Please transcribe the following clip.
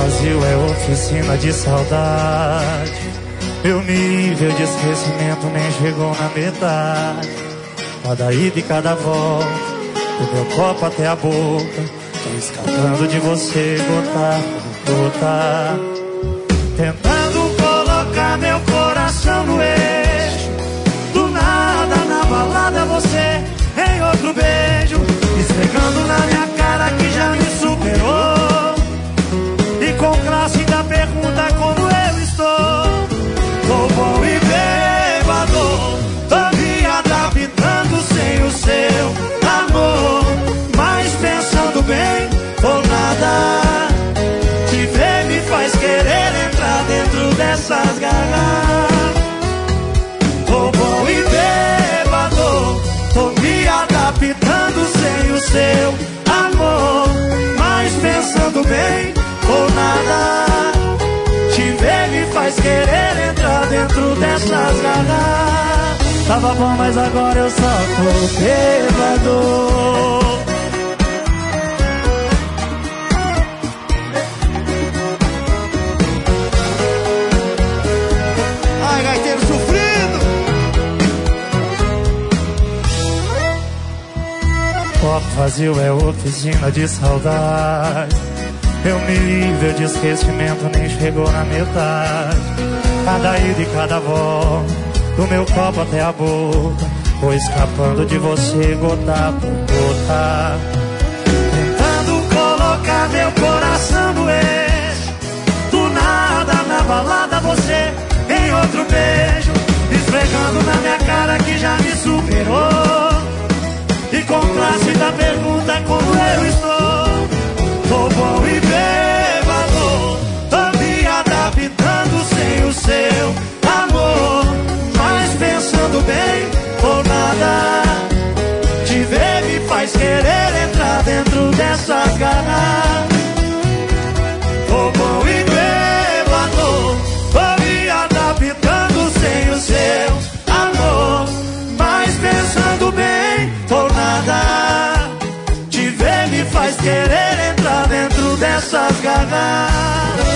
vazio é oficina de saudade. Meu nível de esquecimento nem chegou na metade. Cada ida e cada volta, do meu copo até a boca, tô escapando de você, gota por gota. Tentando colocar meu coração no eixo. Do nada na balada você em outro beijo, esfregando na minha cara que já me superou. E com classe ainda pergunta como eu estou. Tô bom e bêbado, tô me adaptando sem o seu amor. Mas pensando bem ou nada, te ver me faz querer entrar dentro dessas garrafas. Tô bom e bêbado, tô me adaptando sem o seu amor. Mas pensando bem ou nada, te ver me faz querer entrar dentro dessas garrafas. Tava bom, mas agora eu só tô bêbado. Ai, gaiteiro sofrido. Copo vazio é oficina de saudade. Meu nível de esquecimento nem chegou na metade. Cada ida e cada volta, do meu copo até a boca, vou escapando de você gota por gota. Tentando colocar meu coração no eixo. Do nada na balada você em outro beijo, esfregando na minha cara que já me superou. E com classe da pergunta como eu estou. Tô bom e bêbado, tô me adaptando sem o seu amor. Mas pensando bem ou nada, te ver me faz querer entrar dentro dessas garrafas. Tô bom e bêbado, tô me adaptando sem o seu amor. Mas pensando bem ou nada, te ver me faz querer entrar dentro dessas garrafas.